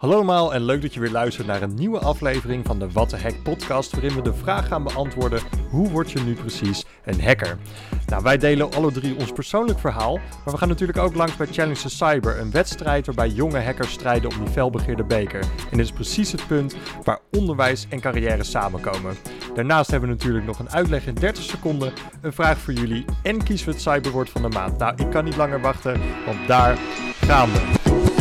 Hallo allemaal en leuk dat je weer luistert naar een nieuwe aflevering van de What the Hack podcast, waarin we de vraag gaan beantwoorden: hoe word je nu precies een hacker? Nou, wij delen alle drie ons persoonlijk verhaal, maar we gaan natuurlijk ook langs bij Challenge the Cyber, een wedstrijd waarbij jonge hackers strijden om die felbegeerde beker. En dit is precies het punt waar onderwijs en carrière samenkomen. Daarnaast hebben we natuurlijk nog een uitleg in 30 seconden, een vraag voor jullie en kiezen we het cyberwoord van de maand. Nou, ik kan niet langer wachten, want daar gaan we.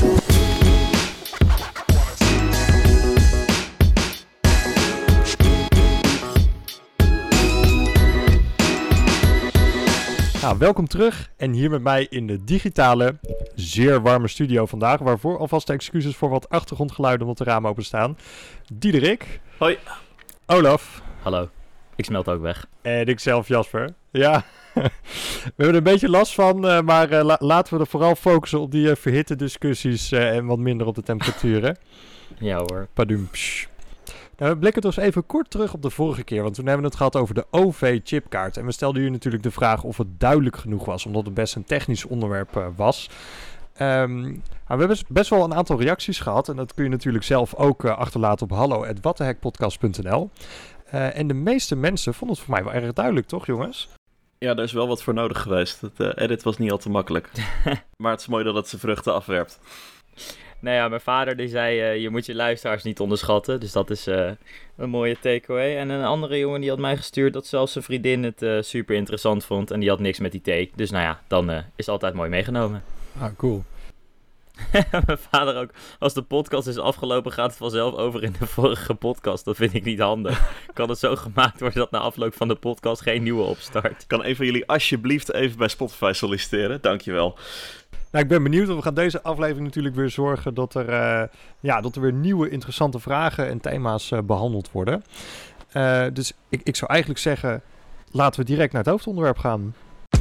Nou, welkom terug en hier met mij in de digitale, zeer warme studio vandaag, waarvoor alvast de excuses voor wat achtergrondgeluiden omdat de ramen openstaan. Diederik. Hoi. Olaf. Hallo. Ik smelt ook weg. En ikzelf, Jasper. Ja, we hebben er een beetje last van, maar laten we er vooral focussen op die verhitte discussies en wat minder op de temperaturen. Ja hoor. Padoem. Nou, we blikken dus even kort terug op de vorige keer, want toen hebben we het gehad over de OV-chipkaart. En we stelden jullie natuurlijk de vraag of het duidelijk genoeg was, omdat het best een technisch onderwerp was. We hebben best wel een aantal reacties gehad en dat kun je natuurlijk zelf ook achterlaten op hallo@whatthehackpodcast.nl. En de meeste mensen vonden het voor mij wel erg duidelijk, toch jongens? Ja, daar is wel wat voor nodig geweest. Het edit was niet al te makkelijk. Maar het is mooi dat het zijn vruchten afwerpt. Nou ja, mijn vader die zei, je moet je luisteraars niet onderschatten. Dus dat is een mooie takeaway. En een andere jongen die had mij gestuurd dat zelfs zijn vriendin het super interessant vond. En die had niks met die thee. Dus nou ja, dan is het altijd mooi meegenomen. Ah, cool. Mijn vader ook, als de podcast is afgelopen gaat het vanzelf over in de vorige podcast. Dat vind ik niet handig. Kan het zo gemaakt worden dat na afloop van de podcast geen nieuwe opstart? Kan een van jullie alsjeblieft even bij Spotify solliciteren? Dankjewel. Nou, ik ben benieuwd, want we gaan deze aflevering natuurlijk weer zorgen dat er weer nieuwe interessante vragen en thema's behandeld worden. Dus ik zou eigenlijk zeggen, laten we direct naar het hoofdonderwerp gaan.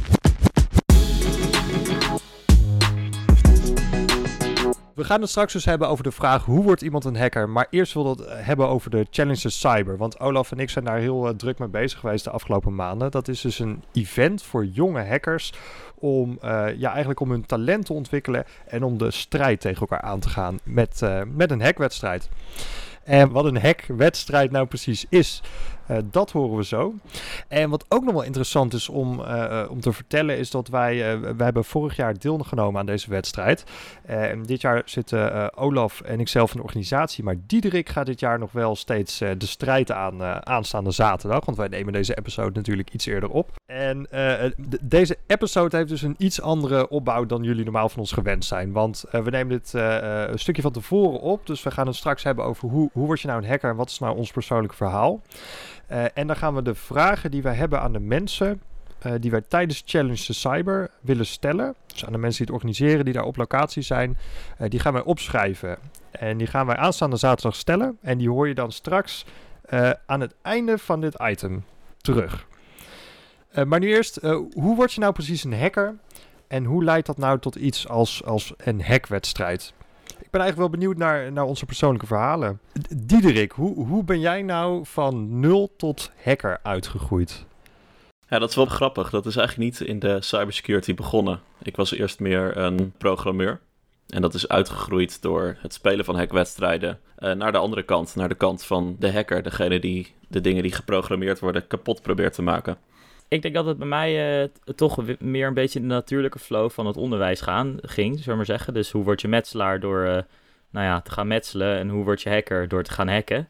We gaan het straks dus hebben over de vraag hoe wordt iemand een hacker. Maar eerst willen we het hebben over de Challenge the Cyber. Want Olaf en ik zijn daar heel druk mee bezig geweest de afgelopen maanden. Dat is dus een event voor jonge hackers om eigenlijk om hun talent te ontwikkelen en om de strijd tegen elkaar aan te gaan met een hackwedstrijd. En wat een hackwedstrijd nou precies is, dat horen we zo. En wat ook nog wel interessant is om te vertellen is dat wij hebben vorig jaar deelgenomen aan deze wedstrijd. Dit jaar zitten Olaf en ikzelf in de organisatie, maar Diederik gaat dit jaar nog wel steeds de strijd aan aanstaande zaterdag, want wij nemen deze episode natuurlijk iets eerder op. En deze episode heeft dus een iets andere opbouw dan jullie normaal van ons gewend zijn, want we nemen dit een stukje van tevoren op, dus we gaan het straks hebben over hoe word je nou een hacker en wat is nou ons persoonlijke verhaal. En dan gaan we de vragen die wij hebben aan de mensen die wij tijdens Challenge the Cyber willen stellen, dus aan de mensen die het organiseren, die daar op locatie zijn, die gaan wij opschrijven. En die gaan wij aanstaande zaterdag stellen en die hoor je dan straks aan het einde van dit item terug. Maar nu eerst, hoe word je nou precies een hacker en hoe leidt dat nou tot iets als een hackwedstrijd? Ik ben eigenlijk wel benieuwd naar onze persoonlijke verhalen. Diederik, hoe ben jij nou van 0 tot hacker uitgegroeid? Ja, dat is wel grappig. Dat is eigenlijk niet in de cybersecurity begonnen. Ik was eerst meer een programmeur. En dat is uitgegroeid door het spelen van hackwedstrijden naar de andere kant. Naar de kant van de hacker. Degene die de dingen die geprogrammeerd worden kapot probeert te maken. Ik denk dat het bij mij toch meer een beetje de natuurlijke flow van het onderwijs ging, zullen we maar zeggen. Dus hoe word je metselaar door te gaan metselen en hoe word je hacker door te gaan hacken.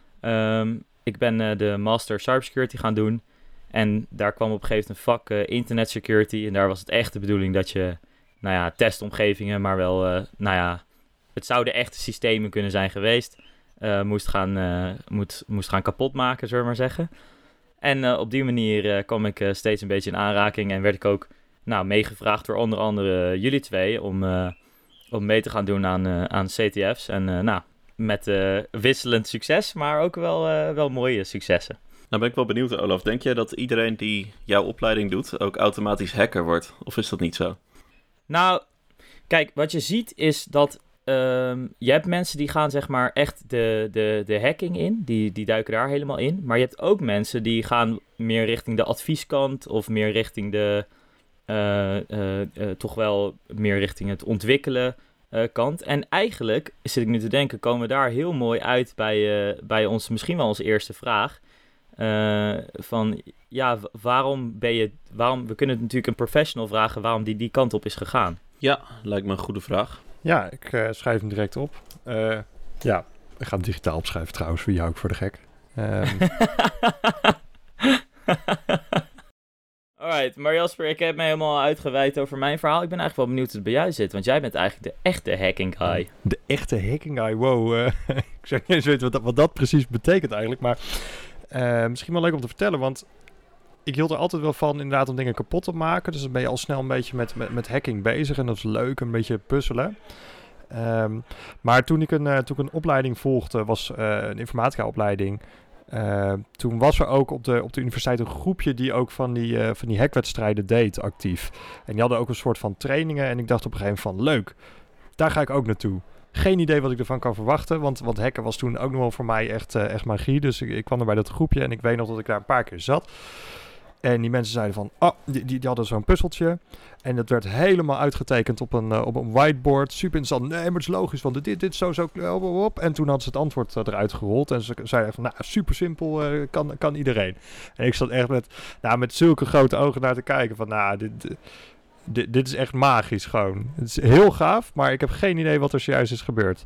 Ik ben de Master Cybersecurity gaan doen en daar kwam op een gegeven moment een vak Internet Security. En daar was het echt de bedoeling dat je, testomgevingen, maar wel, het zouden echte systemen kunnen zijn geweest. Moest gaan kapot maken, zullen we maar zeggen. En op die manier kwam ik steeds een beetje in aanraking en werd ik ook meegevraagd door onder andere jullie twee om mee te gaan doen aan CTF's. En met wisselend succes, maar ook wel mooie successen. Nou ben ik wel benieuwd, Olaf. Denk jij dat iedereen die jouw opleiding doet ook automatisch hacker wordt? Of is dat niet zo? Nou, kijk, wat je ziet is dat je hebt mensen die gaan zeg maar echt de hacking in. Die duiken daar helemaal in. Maar je hebt ook mensen die gaan meer richting de advieskant of meer richting toch wel meer richting het ontwikkelen kant. En eigenlijk, zit ik nu te denken, komen we daar heel mooi uit bij ons, misschien wel onze eerste vraag. Waarom we kunnen natuurlijk een professional vragen waarom die kant op is gegaan. Ja, lijkt me een goede vraag. Ja, ik schrijf hem direct op. Ik ga hem digitaal opschrijven trouwens, wie hou ik voor de gek. Alright, maar Jasper, ik heb me helemaal uitgeweid over mijn verhaal. Ik ben eigenlijk wel benieuwd hoe het bij jou zit, want jij bent eigenlijk de echte hacking guy. De echte hacking guy, wow. Ik zou niet eens weten wat dat precies betekent eigenlijk, maar misschien wel leuk om te vertellen, want ik hield er altijd wel van inderdaad om dingen kapot te maken. Dus dan ben je al snel een beetje met hacking bezig en dat is leuk, een beetje puzzelen. Maar toen ik een opleiding volgde, was een informatica-opleiding. Toen was er ook op de universiteit een groepje die ook van die hackwedstrijden deed actief. En die hadden ook een soort van trainingen. En ik dacht op een gegeven moment van leuk, daar ga ik ook naartoe. Geen idee wat ik ervan kan verwachten, want hacken was toen ook nog wel voor mij echt magie. Dus ik kwam er bij dat groepje en ik weet nog dat ik daar een paar keer zat. En die mensen zeiden van, die hadden zo'n puzzeltje. En dat werd helemaal uitgetekend op een whiteboard. Super interessant. Nee, maar het is logisch, want dit, zo. En toen hadden ze het antwoord eruit gerold. En ze zeiden van, super simpel, kan iedereen. En ik zat echt met zulke grote ogen naar te kijken van, dit is echt magisch gewoon. Het is heel gaaf, maar ik heb geen idee wat er zojuist is gebeurd.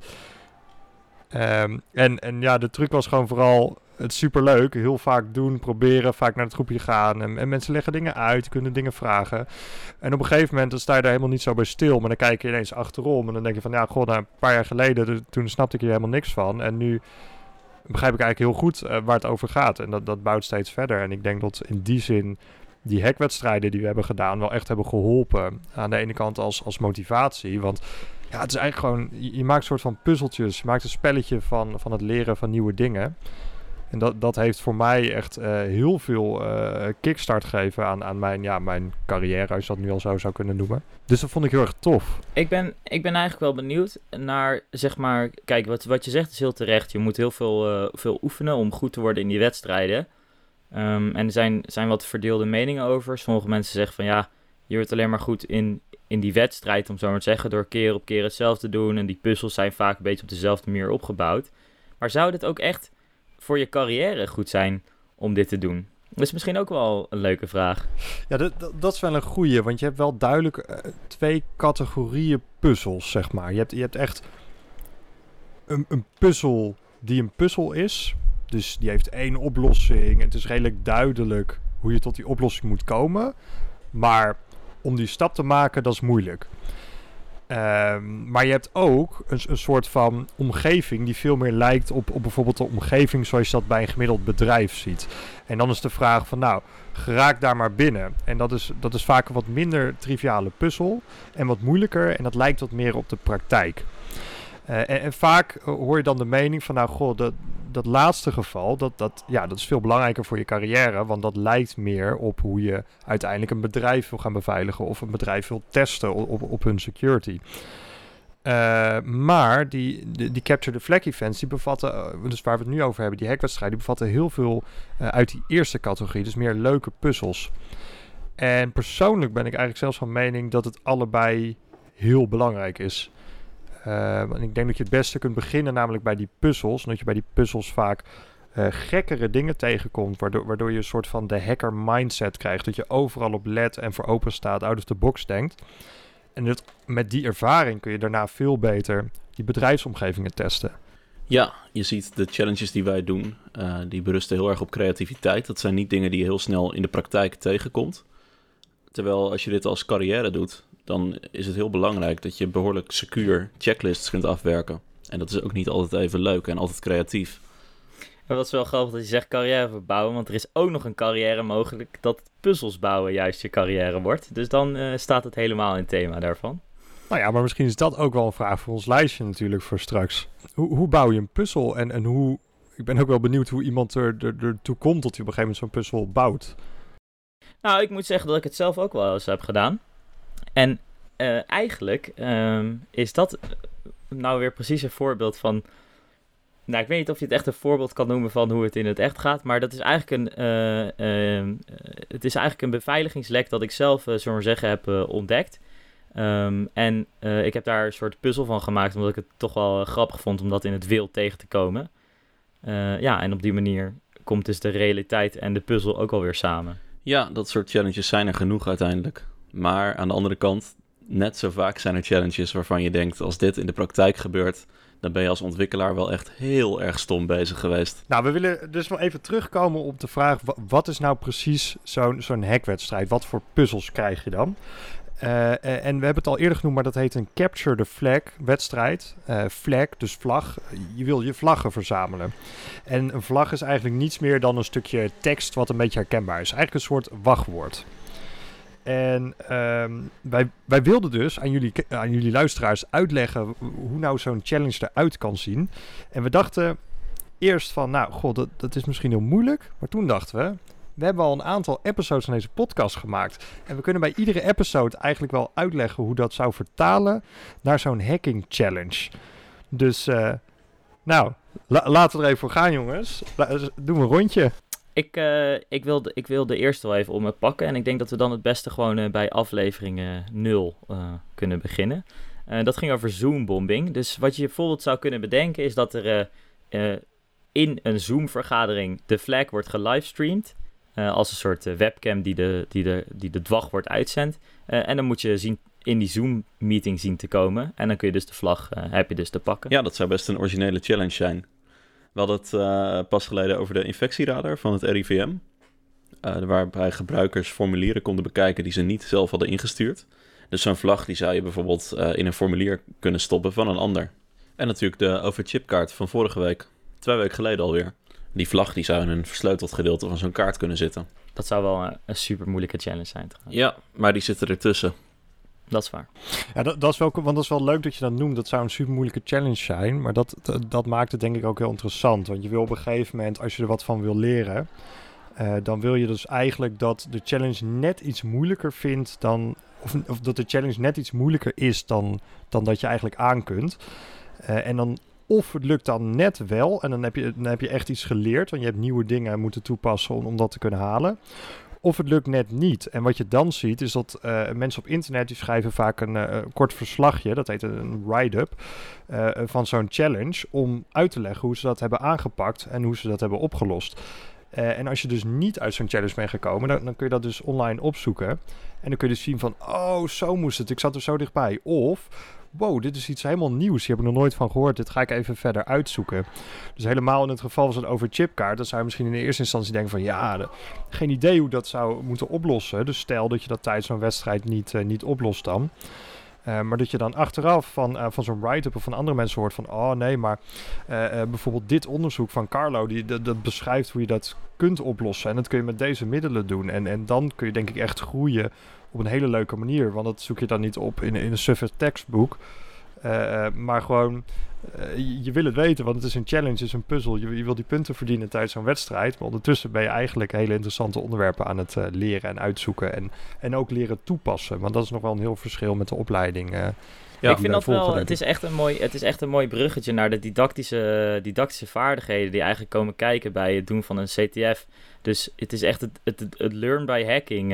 De truc was gewoon vooral het superleuk. Heel vaak doen, proberen, vaak naar het groepje gaan. En mensen leggen dingen uit, kunnen dingen vragen. En op een gegeven moment dan sta je daar helemaal niet zo bij stil. Maar dan kijk je ineens achterom en dan denk je van, een paar jaar geleden, toen snapte ik hier helemaal niks van. En nu begrijp ik eigenlijk heel goed waar het over gaat. En dat bouwt steeds verder. En ik denk dat in die zin die hackwedstrijden die we hebben gedaan wel echt hebben geholpen. Aan de ene kant als motivatie, want het is eigenlijk gewoon, je maakt een soort van puzzeltjes. Je maakt een spelletje van het leren van nieuwe dingen. En dat heeft voor mij echt heel veel kickstart gegeven aan mijn carrière, als je dat nu al zo zou kunnen noemen. Dus dat vond ik heel erg tof. Ik ben eigenlijk wel benieuwd naar, zeg maar, kijk, wat je zegt is heel terecht. Je moet heel veel oefenen om goed te worden in die wedstrijden. En er zijn wat verdeelde meningen over. Sommige mensen zeggen van je wordt alleen maar goed in die wedstrijd, om zo maar te zeggen, door keer op keer hetzelfde te doen. En die puzzels zijn vaak een beetje op dezelfde manier opgebouwd. Maar zou dit ook echt voor je carrière goed zijn om dit te doen? Dat is misschien ook wel een leuke vraag. Ja, dat is wel een goeie, want je hebt wel duidelijk 2 categorieën puzzels, zeg maar. Je hebt echt een puzzel die een puzzel is. Dus die heeft 1 oplossing. Het is redelijk duidelijk hoe je tot die oplossing moet komen. Maar om die stap te maken, dat is moeilijk. Maar je hebt ook een soort van omgeving die veel meer lijkt op bijvoorbeeld de omgeving zoals je dat bij een gemiddeld bedrijf ziet. En dan is de vraag van geraak daar maar binnen. En dat is vaak een wat minder triviale puzzel en wat moeilijker en dat lijkt wat meer op de praktijk. En vaak hoor je dan de mening van dat laatste geval, dat is veel belangrijker voor je carrière, want dat lijkt meer op hoe je uiteindelijk een bedrijf wil gaan beveiligen of een bedrijf wil testen op hun security. Maar die Capture the Flag events, die bevatten, dus waar we het nu over hebben, die hackwedstrijden, die bevatten heel veel uit die eerste categorie, dus meer leuke puzzels. En persoonlijk ben ik eigenlijk zelfs van mening dat het allebei heel belangrijk is. Want ik denk dat je het beste kunt beginnen namelijk bij die puzzels. Omdat je bij die puzzels vaak gekkere dingen tegenkomt. Waardoor je een soort van de hacker mindset krijgt. Dat je overal op let en voor open staat, out of the box denkt. En met die ervaring kun je daarna veel beter die bedrijfsomgevingen testen. Ja, je ziet de challenges die wij doen, die berusten heel erg op creativiteit. Dat zijn niet dingen die je heel snel in de praktijk tegenkomt. Terwijl als je dit als carrière doet, dan is het heel belangrijk dat je behoorlijk secuur checklists kunt afwerken. En dat is ook niet altijd even leuk en altijd creatief. Maar wat is wel grappig dat je zegt carrière bouwen, want er is ook nog een carrière mogelijk dat puzzels bouwen juist je carrière wordt. Dus dan staat het helemaal in het thema daarvan. Nou ja, maar misschien is dat ook wel een vraag voor ons lijstje natuurlijk voor straks. Hoe bouw je een puzzel en hoe... Ik ben ook wel benieuwd hoe iemand ertoe komt dat hij op een gegeven moment zo'n puzzel bouwt. Nou, ik moet zeggen dat ik het zelf ook wel eens heb gedaan. En eigenlijk is dat nou weer precies een voorbeeld van... Nou, ik weet niet of je het echt een voorbeeld kan noemen van hoe het in het echt gaat. Maar dat is eigenlijk het is eigenlijk een beveiligingslek dat ik zelf, zullen we zeggen, heb ontdekt. Ik heb daar een soort puzzel van gemaakt, omdat ik het toch wel grappig vond om dat in het wild tegen te komen. En op die manier komt dus de realiteit en de puzzel ook alweer samen. Ja, dat soort challenges zijn er genoeg uiteindelijk. Maar aan de andere kant, net zo vaak zijn er challenges waarvan je denkt, als dit in de praktijk gebeurt, dan ben je als ontwikkelaar wel echt heel erg stom bezig geweest. Nou, we willen dus nog even terugkomen op de vraag, wat is nou precies zo'n hackwedstrijd? Wat voor puzzels krijg je dan? En we hebben het al eerder genoemd, maar dat heet een Capture the Flag wedstrijd. Flag, dus vlag. Je wil je vlaggen verzamelen. En een vlag is eigenlijk niets meer dan een stukje tekst wat een beetje herkenbaar is. Eigenlijk een soort wachtwoord. En wij wilden dus aan jullie luisteraars uitleggen hoe nou zo'n challenge eruit kan zien. En we dachten eerst van, nou, god, dat is misschien heel moeilijk. Maar toen dachten we hebben al een aantal episodes van deze podcast gemaakt. En we kunnen bij iedere episode eigenlijk wel uitleggen hoe dat zou vertalen naar zo'n hacking challenge. Dus, laten we er even voor gaan, jongens. Doen we een rondje. Ik wil de eerste wel even om me pakken. En ik denk dat we dan het beste gewoon bij aflevering 0 kunnen beginnen. Dat ging over Zoom-bombing. Dus wat je bijvoorbeeld zou kunnen bedenken is dat er in een Zoom-vergadering de flag wordt gelivestreamd. Als een soort webcam die de wachtwoord uitzendt. En dan moet je in die Zoom-meeting zien te komen. En dan kun je dus de vlag heb je dus te pakken. Ja, dat zou best een originele challenge zijn. We hadden het pas geleden over de infectieradar van het RIVM. Waarbij gebruikers formulieren konden bekijken die ze niet zelf hadden ingestuurd. Dus zo'n vlag die zou je bijvoorbeeld in een formulier kunnen stoppen van een ander. En natuurlijk de overchipkaart van vorige week. 2 weken geleden alweer. Die vlag die zou in een versleuteld gedeelte van zo'n kaart kunnen zitten. Dat zou wel een super moeilijke challenge zijn trouwens. Ja, maar die zitten ertussen. Dat is waar. Ja, dat is wel, want dat is wel leuk dat je dat noemt. Dat zou een super moeilijke challenge zijn. Maar dat maakt het denk ik ook heel interessant. Want je wil op een gegeven moment, als je er wat van wil leren, dan wil je dus eigenlijk dat de challenge net iets moeilijker vindt dan, of dat de challenge net iets moeilijker is dan dat je eigenlijk aan kunt. En dan of het lukt dan net wel en dan heb je echt iets geleerd. Want je hebt nieuwe dingen moeten toepassen om dat te kunnen halen. Of het lukt net niet. En wat je dan ziet is dat mensen op internet die schrijven vaak een kort verslagje. Dat heet een write-up van zo'n challenge. Om uit te leggen hoe ze dat hebben aangepakt en hoe ze dat hebben opgelost. En als je dus niet uit zo'n challenge bent gekomen, dan kun je dat dus online opzoeken. En dan kun je dus zien van, oh, zo moest het. Ik zat er zo dichtbij. Of, wow, dit is iets helemaal nieuws. Hier heb ik nog nooit van gehoord. Dit ga ik even verder uitzoeken. Dus helemaal in het geval van zo'n overchipkaart, dan zou je misschien in de eerste instantie denken van, ja, geen idee hoe dat zou moeten oplossen. Dus stel dat je dat tijdens zo'n wedstrijd niet oplost dan. Maar dat je dan achteraf van zo'n write-up of van andere mensen hoort van, oh nee, maar bijvoorbeeld dit onderzoek van Carlo, dat beschrijft hoe je dat kunt oplossen. En dat kun je met deze middelen doen. En dan kun je denk ik echt groeien op een hele leuke manier. Want dat zoek je dan niet op in een suffe tekstboek. Maar gewoon, je wil het weten, want het is een challenge, het is een puzzel. Je wil die punten verdienen tijdens zo'n wedstrijd. Maar ondertussen ben je eigenlijk hele interessante onderwerpen aan het leren en uitzoeken. En ook leren toepassen. Want dat is nog wel een heel verschil met de opleiding. Ja, ik vind dat wel, het is echt een mooi bruggetje naar de didactische vaardigheden die eigenlijk komen kijken bij het doen van een CTF. Dus het is echt het learn by hacking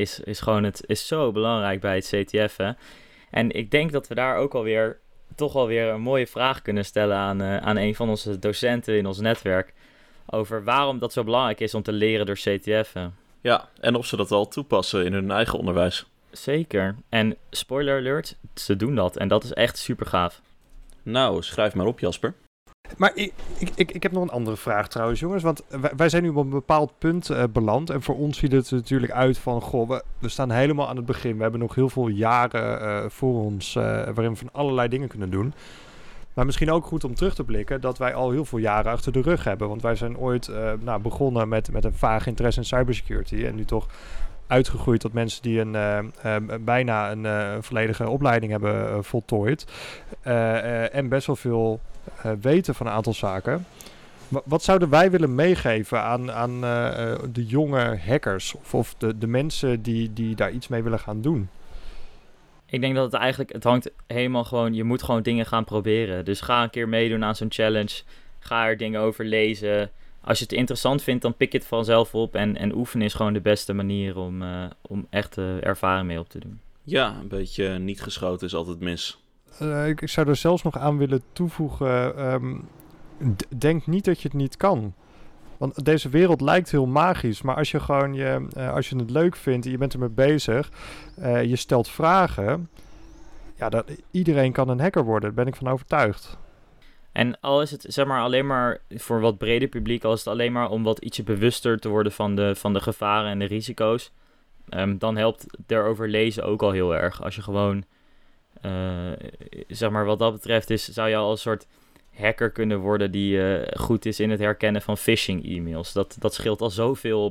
is zo belangrijk bij het CTF. Hè? En ik denk dat we daar ook toch alweer een mooie vraag kunnen stellen aan een van onze docenten in ons netwerk. Over waarom dat zo belangrijk is om te leren door CTF'en. Ja, en of ze dat al toepassen in hun eigen onderwijs. Zeker. En spoiler alert, ze doen dat. En dat is echt super gaaf. Nou, schrijf maar op, Jasper. Maar ik heb nog een andere vraag trouwens, jongens. Want wij zijn nu op een bepaald punt beland. En voor ons ziet het er natuurlijk uit van, goh, we staan helemaal aan het begin. We hebben nog heel veel jaren voor ons waarin we van allerlei dingen kunnen doen. Maar misschien ook goed om terug te blikken dat wij al heel veel jaren achter de rug hebben. Want wij zijn ooit begonnen met een vaag interesse in cybersecurity. En nu toch uitgegroeid tot mensen die bijna een volledige opleiding hebben voltooid. En best wel veel weten van een aantal zaken. Wat zouden wij willen meegeven aan de jonge hackers? Of de mensen die daar iets mee willen gaan doen? Ik denk dat het hangt helemaal gewoon, je moet gewoon dingen gaan proberen. Dus ga een keer meedoen aan zo'n challenge. Ga er dingen over lezen. Als je het interessant vindt, dan pik je het vanzelf op. En oefenen is gewoon de beste manier om echt ervaring mee op te doen. Ja, een beetje niet geschoten is altijd mis. Ik zou er zelfs nog aan willen toevoegen, denk niet dat je het niet kan. Want deze wereld lijkt heel magisch, maar als je gewoon als je het leuk vindt en je bent ermee bezig, je stelt vragen, ja, iedereen kan een hacker worden, daar ben ik van overtuigd. En al is het zeg maar alleen maar voor wat breder publiek, al is het alleen maar om wat ietsje bewuster te worden van de gevaren en de risico's, dan helpt erover lezen ook al heel erg. Als je gewoon, zeg maar wat dat betreft zou je al een soort hacker kunnen worden die goed is in het herkennen van phishing e-mails. Dat scheelt al zoveel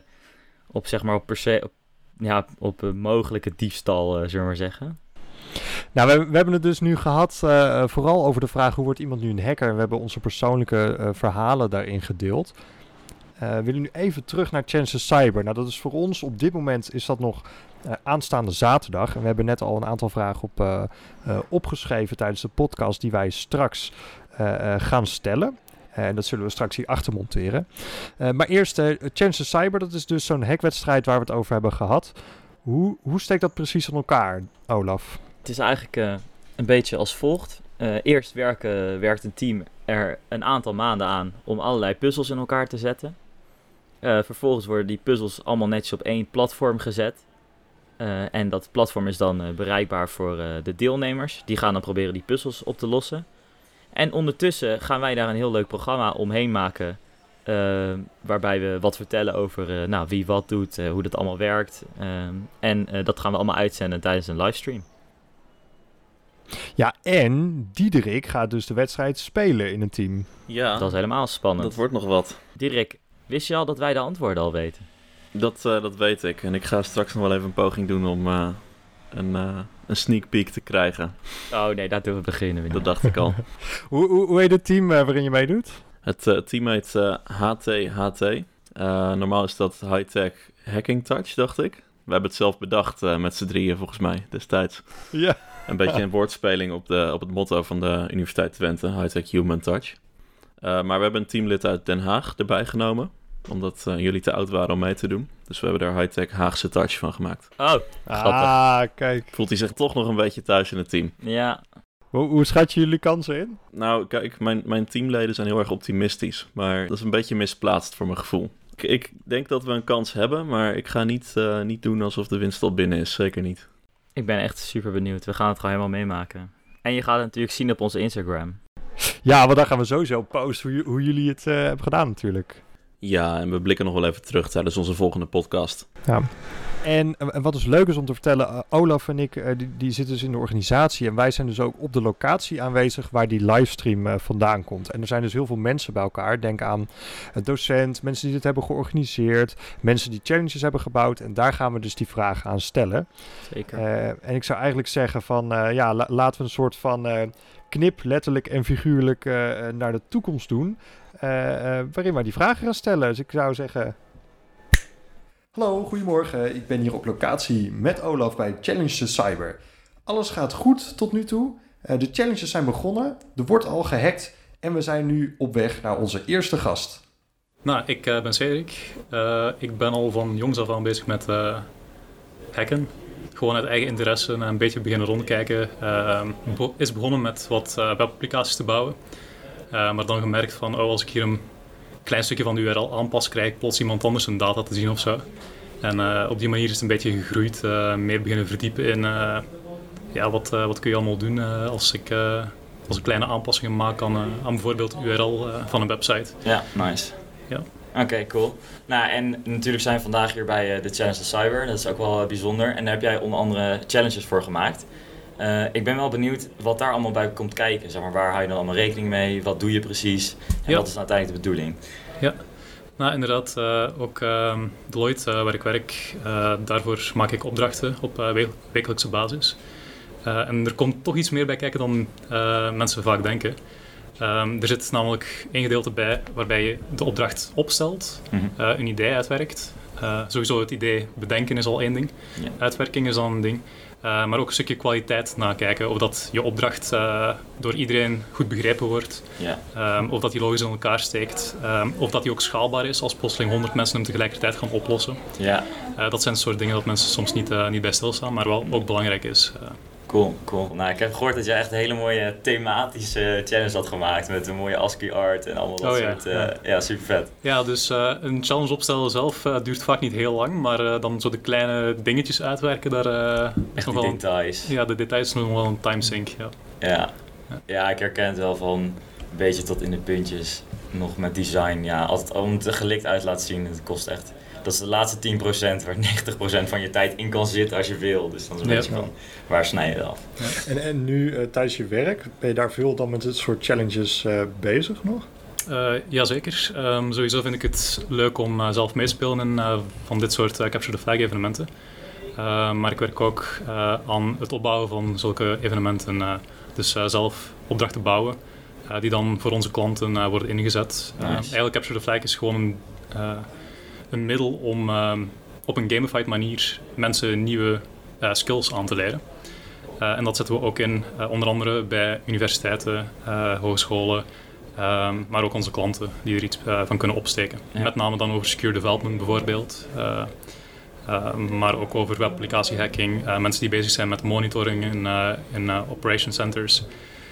op mogelijke diefstal, zullen we maar zeggen. Nou, we hebben het dus nu gehad vooral over de vraag hoe wordt iemand nu een hacker. We hebben onze persoonlijke verhalen daarin gedeeld. We willen nu even terug naar Chances Cyber. Nou, dat is voor ons op dit moment is dat nog aanstaande zaterdag. En we hebben net al een aantal vragen opgeschreven tijdens de podcast die wij straks gaan stellen. En dat zullen we straks hier achter monteren. Maar eerst Chances Cyber, dat is dus zo'n hackwedstrijd waar we het over hebben gehad. Hoe steekt dat precies in elkaar, Olaf? Het is eigenlijk een beetje als volgt. Eerst werkt een team er een aantal maanden aan om allerlei puzzels in elkaar te zetten. Vervolgens worden die puzzels allemaal netjes op één platform gezet. En dat platform is dan bereikbaar voor de deelnemers. Die gaan dan proberen die puzzels op te lossen. En ondertussen gaan wij daar een heel leuk programma omheen maken. Waarbij we wat vertellen over wie wat doet, hoe dat allemaal werkt. En dat gaan we allemaal uitzenden tijdens een livestream. Ja, en Diederik gaat dus de wedstrijd spelen in een team. Ja, Dat is helemaal spannend. dat wordt nog wat. Diederik, wist je al dat wij de antwoorden al weten? Dat weet ik. En ik ga straks nog wel even een poging doen om een sneak peek te krijgen. Oh nee, daar doen we beginnen we niet. Dat dacht ik al. Hoe heet het team waarin je meedoet? Het team heet HTHT. Normaal is dat High Tech Hacking Touch, dacht ik. We hebben het zelf bedacht met z'n drieën volgens mij destijds. Ja. Een beetje een woordspeling op het motto van de Universiteit Twente, High Tech Human Touch. Maar we hebben een teamlid uit Den Haag erbij genomen, omdat jullie te oud waren om mee te doen. Dus we hebben daar High Tech Haagse Touch van gemaakt. Oh, grappig. Kijk. Voelt hij zich toch nog een beetje thuis in het team? Ja. Hoe schat je jullie kansen in? Nou, kijk, mijn teamleden zijn heel erg optimistisch, maar dat is een beetje misplaatst voor mijn gevoel. Ik denk dat we een kans hebben, maar ik ga niet doen alsof de winst al binnen is. Zeker niet. Ik ben echt super benieuwd. We gaan het gewoon helemaal meemaken. En je gaat het natuurlijk zien op onze Instagram. Ja, want dan gaan we sowieso posten hoe jullie het hebben gedaan natuurlijk. Ja, en we blikken nog wel even terug tijdens onze volgende podcast. Ja. En wat dus leuk is om te vertellen, Olaf en ik, die zitten dus in de organisatie en wij zijn dus ook op de locatie aanwezig waar die livestream vandaan komt. En er zijn dus heel veel mensen bij elkaar. Denk aan een docent, mensen die dit hebben georganiseerd, mensen die challenges hebben gebouwd en daar gaan we dus die vragen aan stellen. Zeker. En ik zou eigenlijk zeggen van, laten we een soort van knip, letterlijk en figuurlijk naar de toekomst doen. Waarin wij die vragen gaan stellen. Dus ik zou zeggen... Hallo, goedemorgen. Ik ben hier op locatie met Olaf bij Challenges Cyber. Alles gaat goed tot nu toe. De challenges zijn begonnen. Er wordt al gehackt. En we zijn nu op weg naar onze eerste gast. Nou, ik ben Cedric. Ik ben al van jongs af aan bezig met hacken. Gewoon uit eigen interesse en een beetje beginnen rondkijken. Is begonnen met wat webapplicaties te bouwen. Maar dan gemerkt van, als ik hier een klein stukje van de URL aanpas, krijg ik plots iemand anders een data te zien of zo. En op die manier is het een beetje gegroeid. Meer beginnen verdiepen in wat kun je allemaal doen als ik kleine aanpassingen maak aan bijvoorbeeld de URL van een website. Ja, nice. Ja. Oké, cool. Nou, en natuurlijk zijn we vandaag hier bij de Challenges Cyber. Dat is ook wel bijzonder. En daar heb jij onder andere challenges voor gemaakt. Ik ben wel benieuwd wat daar allemaal bij komt kijken. Zeg maar, waar hou je dan allemaal rekening mee? Wat doe je precies? En wat is nou uiteindelijk de bedoeling? Ja, nou inderdaad. Ook Deloitte, waar ik werk, daarvoor maak ik opdrachten op wekelijkse basis. En er komt toch iets meer bij kijken dan mensen vaak denken. Er zit namelijk één gedeelte bij waarbij je de opdracht opstelt, een idee uitwerkt. Sowieso het idee bedenken is al één ding. Ja. Uitwerking is dan een ding. Maar ook een stukje kwaliteit nakijken. Of dat je opdracht door iedereen goed begrepen wordt. Ja. Of dat die logisch in elkaar steekt. Of dat die ook schaalbaar is als plotseling 100 mensen hem tegelijkertijd gaan oplossen. Ja. Dat zijn de soort dingen dat mensen soms niet bij stilstaan, maar wel ook belangrijk is. Cool. Nou, ik heb gehoord dat jij echt een hele mooie thematische challenge had gemaakt met een mooie ASCII art en allemaal dat soort... Ja, super vet. Ja, dus een challenge opstellen zelf duurt vaak niet heel lang, maar dan zo de kleine dingetjes uitwerken, daar echt die details. Ja, de details is nog wel een timesink, Ja, ik herken het wel van een beetje tot in de puntjes nog met design. Ja, altijd om het er gelikt uit laten zien, het kost echt... Dat is de laatste 10% waar 90% van je tijd in kan zitten als je wil. Dus dan is een beetje van, waar snij je het af? Ja. En nu tijdens je werk, ben je daar veel dan met dit soort challenges bezig nog? Jazeker. Sowieso vind ik het leuk om zelf mee te spelen in van dit soort Capture the Flag evenementen. Maar ik werk ook aan het opbouwen van zulke evenementen. Dus zelf opdrachten bouwen, die dan voor onze klanten worden ingezet. Nice. Eigenlijk Capture the Flag is gewoon een middel om op een gamified manier mensen nieuwe skills aan te leren. En dat zetten we ook in, onder andere bij universiteiten, hogescholen, maar ook onze klanten die er iets van kunnen opsteken. Ja. Met name dan over secure development bijvoorbeeld, maar ook over webapplicatie-hacking, mensen die bezig zijn met monitoring in operation centers.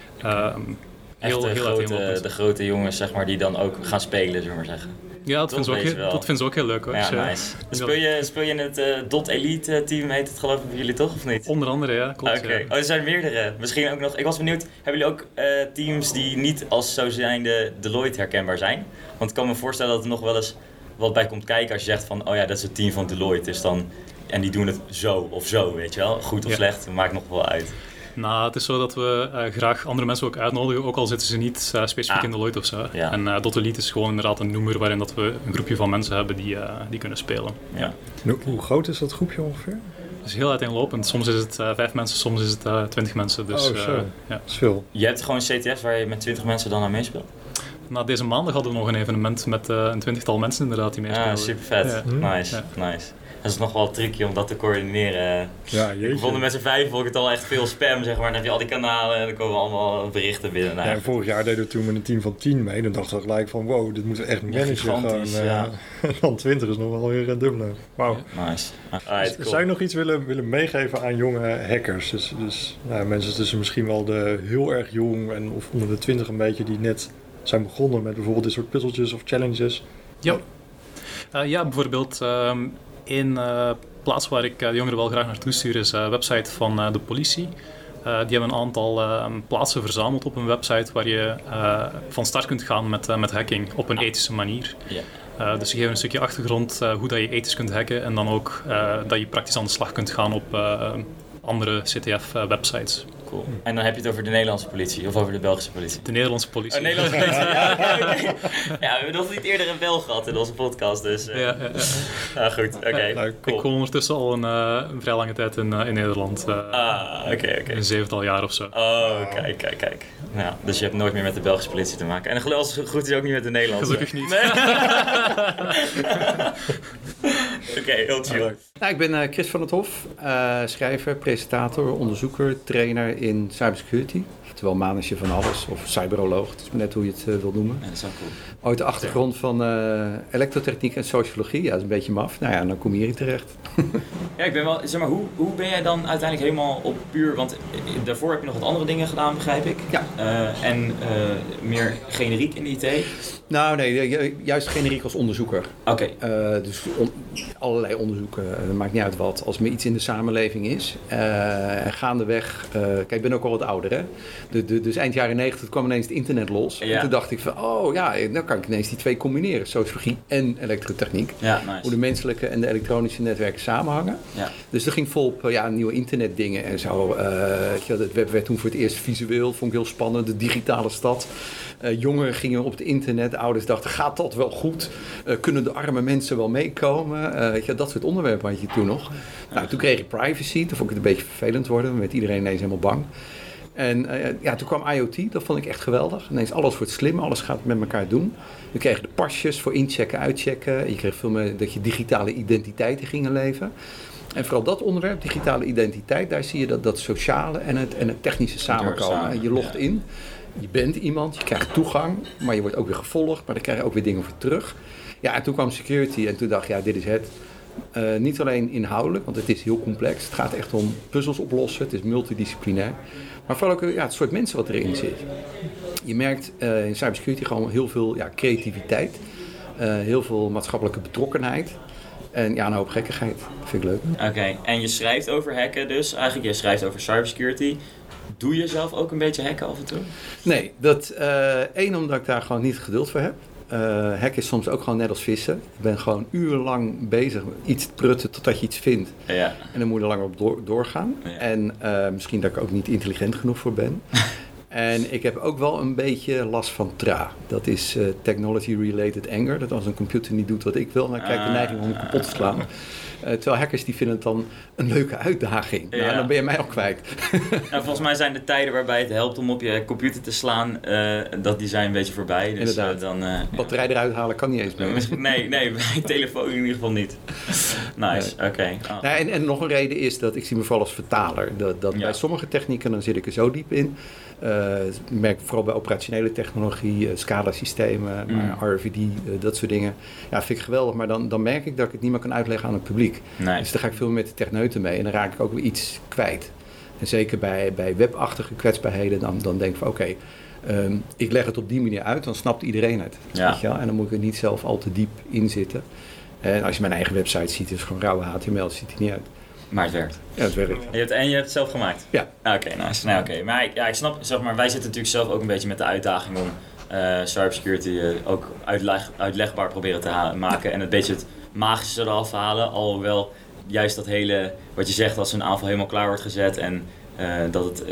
Echt de grote jongens, zeg maar, die dan ook gaan spelen, zullen we maar zeggen. Ja, dat vinden ze ook heel leuk hoor. Ja, nice. Speel je in het Dot Elite team, heet het geloof ik bij jullie toch, of niet? Onder andere, ja, klopt. Oké. Ja. Oh, er zijn meerdere. Misschien ook nog... Ik was benieuwd, hebben jullie ook teams die niet als zo zijnde Deloitte herkenbaar zijn? Want ik kan me voorstellen dat er nog wel eens wat bij komt kijken als je zegt van, oh ja, dat is het team van Deloitte. Dus dan, en die doen het zo of zo, weet je wel? Goed of slecht, maakt nog wel uit. Nou, het is zo dat we graag andere mensen ook uitnodigen, ook al zitten ze niet specifiek in Deloitte of zo. Ja. En Dot Elite is gewoon inderdaad een noemer waarin dat we een groepje van mensen hebben die kunnen spelen. Ja. Hoe groot is dat groepje ongeveer? Het is heel uiteenlopend. Soms is het 5 mensen, soms is het 20 mensen. Dus, ja. Dat is veel. Je hebt gewoon CTF's waar je met 20 mensen dan aan meespeelt? Nou, deze maandag hadden we nog een evenement met een 20-tal mensen inderdaad die meespelen. Ah, super vet. Ja. Nice. Dat is nog wel tricky om dat te coördineren. Ja, jeetje. Ik vond met z'n 5 vond ik het al echt veel spam, zeg maar. Dan heb je al die kanalen en dan komen allemaal berichten binnen. Ja, vorig jaar deden we toen met een team van 10 mee. Dan dachten we gelijk van, wow, dit moeten we echt managen. Gigantisch, Dan 20 is nog wel weer een dubbele. Wauw. Nice. Alright, cool. Zou je nog iets willen meegeven aan jonge hackers? Dus mensen tussen misschien wel de heel erg jong en of onder de 20 een beetje die net zijn begonnen met bijvoorbeeld dit soort puzzeltjes of challenges. Ja, bijvoorbeeld een plaats waar ik de jongeren wel graag naartoe stuur is de website van de politie. Die hebben een aantal plaatsen verzameld op een website waar je van start kunt gaan met hacking op een ethische manier. Yeah. Dus ze geven een stukje achtergrond hoe dat je ethisch kunt hacken en dan ook dat je praktisch aan de slag kunt gaan op andere CTF-websites. Cool. En dan heb je het over de Nederlandse politie of over de Belgische politie? De Nederlandse politie. Oh, Nederlandse politie. Okay. Ja, we hebben nog niet eerder een Belg gehad in onze podcast, dus... Ja. Goed, oké. Cool. Ik woon ondertussen al een vrij lange tijd in Nederland. Oké. Een 7-tal jaar of zo. Oh, kijk. Nou, dus je hebt nooit meer met de Belgische politie te maken. En als het goed is ook niet met de Nederlandse. Gelukkig niet. Nee. Oké, heel chill. Nou, ik ben Chris van het Hof, schrijver, presentator, onderzoeker, trainer in cybersecurity. Oftewel manager van alles, of cyberoloog, het is maar net hoe je het wil noemen. Ja, dat is wel cool. Ooit de achtergrond van elektrotechniek en sociologie, ja, dat is een beetje maf. Nou ja, dan kom je hier terecht. Ja, ik ben wel, zeg maar, hoe ben jij dan uiteindelijk helemaal op puur, want daarvoor heb je nog wat andere dingen gedaan, begrijp ik. Ja. En meer generiek in de IT. Nou nee, juist generiek als onderzoeker. Oké. Dus allerlei onderzoeken, dat maakt niet uit wat. Als er iets in de samenleving is, gaandeweg... kijk, ik ben ook al wat ouder, hè. Dus eind jaren 90 kwam ineens het internet los. Ja. En toen dacht ik van, oh ja, dan kan ik ineens die twee combineren. Sociologie en elektrotechniek. Ja, nice. Hoe de menselijke en de elektronische netwerken samenhangen. Ja. Dus er ging volop nieuwe internetdingen en zo. Het web werd toen voor het eerst visueel, vond ik heel spannend. De digitale stad. Jongeren gingen op het internet. Ouders dachten, gaat dat wel goed? Kunnen de arme mensen wel meekomen? Dat soort onderwerpen had je toen nog. Nou, toen kreeg ik privacy. Toen vond ik het een beetje vervelend worden. Met iedereen ineens helemaal bang. En toen kwam IoT, dat vond ik echt geweldig. Ineens alles wordt slim, alles gaat met elkaar doen. We kregen de pasjes voor inchecken, uitchecken. Je kreeg veel meer dat je digitale identiteiten gingen leven. En vooral dat onderwerp, digitale identiteit, daar zie je dat sociale en het technische samenkomen. Je logt in, je bent iemand, je krijgt toegang, maar je wordt ook weer gevolgd, maar dan krijg je ook weer dingen voor terug. Ja, en toen kwam security en toen dacht ik, dit is het. Niet alleen inhoudelijk, want het is heel complex. Het gaat echt om puzzels oplossen, het is multidisciplinair. Maar vooral ook het soort mensen wat erin zit. Je merkt in cybersecurity gewoon heel veel creativiteit, heel veel maatschappelijke betrokkenheid. En een hoop gekkigheid. Dat vind ik leuk. Oké, en je schrijft over hacken dus. Eigenlijk, je schrijft over cybersecurity. Doe je zelf ook een beetje hacken af en toe? Nee, omdat ik daar gewoon niet geduld voor heb. Hacken is soms ook gewoon net als vissen. Je bent gewoon urenlang bezig met iets te prutten totdat je iets vindt. Ja. En dan moet je er langer op doorgaan. Ja. En misschien dat ik ook niet intelligent genoeg voor ben. En ik heb ook wel een beetje last van TRA. Dat is Technology-Related Anger. Dat als een computer niet doet wat ik wil, dan krijg ik de neiging om hem kapot te slaan. Terwijl hackers die vinden het dan een leuke uitdaging. Ja. Nou, dan ben je mij al kwijt. Nou, volgens mij zijn de tijden waarbij het helpt om op je computer te slaan, die zijn een beetje beetje Dus, inderdaad. Batterij eruit halen kan niet eens meer. Nee, mijn telefoon in ieder geval niet. Nice, oké. Nee, en nog een reden is dat ik zie me vooral als vertaler. Dat bij sommige technieken, dan zit ik er zo diep in. Ik merk vooral bij operationele technologie, SCADA-systemen, RFID, dat soort dingen. Ja, vind ik geweldig, maar dan merk ik dat ik het niet meer kan uitleggen aan het publiek. Nee. Dus dan ga ik veel meer met de techneuten mee en dan raak ik ook weer iets kwijt. En zeker bij webachtige kwetsbaarheden, dan denk ik van oké, ik leg het op die manier uit, dan snapt iedereen het. Ja. Weet je wel? En dan moet ik er niet zelf al te diep in zitten. En als je mijn eigen website ziet, is het gewoon rauwe HTML, ziet er niet uit. Maar het werkt. Ja, het werkt. En je hebt het zelf gemaakt? Ja. Oké, nice. Nou, oké. Maar ik snap, zeg maar, wij zitten natuurlijk zelf ook een beetje met de uitdaging om cybersecurity ook uitlegbaar proberen te maken. En een beetje het magische eraf halen. Alhoewel juist dat hele, wat je zegt, als een aanval helemaal klaar wordt gezet en dat het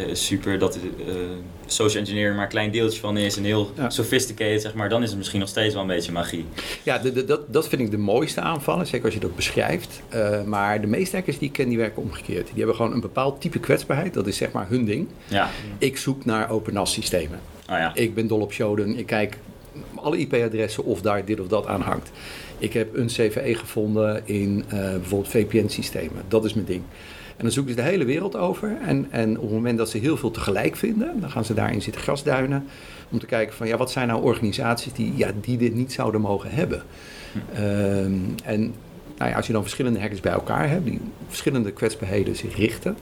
social engineering maar een klein deeltje van is en heel sophisticated, zeg maar, dan is het misschien nog steeds wel een beetje magie. Ja, dat vind ik de mooiste aanvallen, zeker als je dat beschrijft. Maar de meeste hackers die ik ken, die werken omgekeerd. Die hebben gewoon een bepaald type kwetsbaarheid, dat is zeg maar hun ding. Ja. Ik zoek naar open NAS systemen. Oh ja. Ik ben dol op Shodan, ik kijk alle IP-adressen of daar dit of dat aan hangt. Ik heb een CVE gevonden in bijvoorbeeld VPN-systemen. Dat is mijn ding. En dan zoeken ze de hele wereld over. En op het moment dat ze heel veel tegelijk vinden, dan gaan ze daarin zitten grasduinen. Om te kijken van, wat zijn nou organisaties die dit niet zouden mogen hebben. En als je dan verschillende hackers bij elkaar hebt, die verschillende kwetsbaarheden zich richten.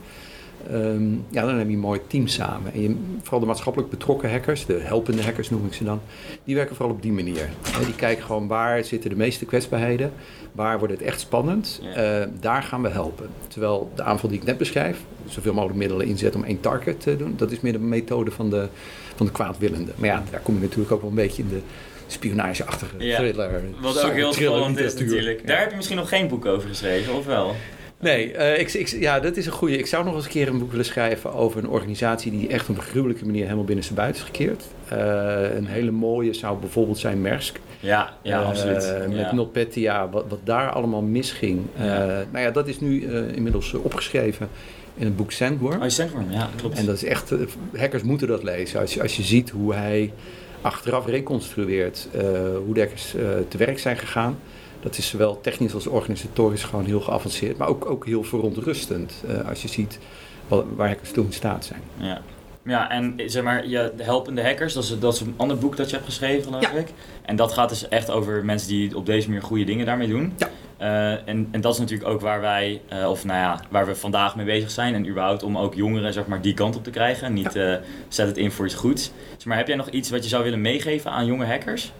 Dan heb je een mooi team samen. En vooral de maatschappelijk betrokken hackers, de helpende hackers noem ik ze dan, die werken vooral op die manier. Die kijken gewoon waar zitten de meeste kwetsbaarheden, waar wordt het echt spannend, daar gaan we helpen. Terwijl de aanval die ik net beschrijf, zoveel mogelijk middelen inzet om één target te doen, dat is meer de methode van de kwaadwillende. Maar ja, daar kom je natuurlijk ook wel een beetje in de spionageachtige thriller. Wat ook heel spannend is natuurlijk. Daar heb je misschien nog geen boek over geschreven, of wel? Nee, dat is een goeie. Ik zou nog eens een keer een boek willen schrijven over een organisatie die echt op een gruwelijke manier helemaal binnenstebuiten is gekeerd. Een hele mooie zou bijvoorbeeld zijn Maersk. Ja, absoluut. Met NotPetya, wat daar allemaal misging. Dat is nu inmiddels opgeschreven in het boek Sandworm. Sandworm, ja, klopt. En dat is echt, hackers moeten dat lezen. Als je ziet hoe hij achteraf reconstrueert hoe de hackers te werk zijn gegaan. Dat is zowel technisch als organisatorisch gewoon heel geavanceerd, maar ook heel verontrustend als je ziet waar hackers toe in staat zijn. Ja, en zeg maar, de helpende hackers, dat is een ander boek dat je hebt geschreven, geloof ik. En dat gaat dus echt over mensen die op deze manier goede dingen daarmee doen. Ja. En dat is natuurlijk ook waar wij, waar we vandaag mee bezig zijn. En überhaupt om ook jongeren, zeg maar, die kant op te krijgen. Niet zet het in voor iets goeds. Zeg maar, heb jij nog iets wat je zou willen meegeven aan jonge hackers?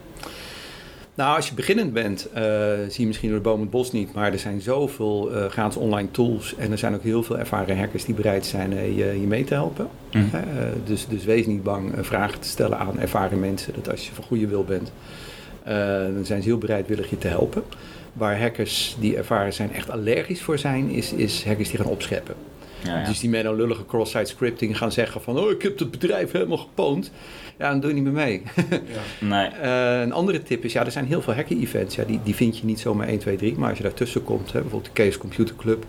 Nou, als je beginnend bent, zie je misschien door de boom het bos niet, maar er zijn zoveel gratis online tools en er zijn ook heel veel ervaren hackers die bereid zijn je mee te helpen. Dus wees niet bang vragen te stellen aan ervaren mensen, dat als je van goede wil bent, dan zijn ze heel bereidwillig je te helpen. Waar hackers die ervaren zijn echt allergisch voor zijn, is hackers die gaan opscheppen. Ja. Dus die met een lullige cross-site scripting gaan zeggen van, ik heb het bedrijf helemaal gepoond. Ja, dan doe je niet meer mee. Nee. Een andere tip is, er zijn heel veel hacker-events. Ja, die vind je niet zomaar 1, 2, 3. Maar als je daartussen komt, bijvoorbeeld de Chaos Computer Club.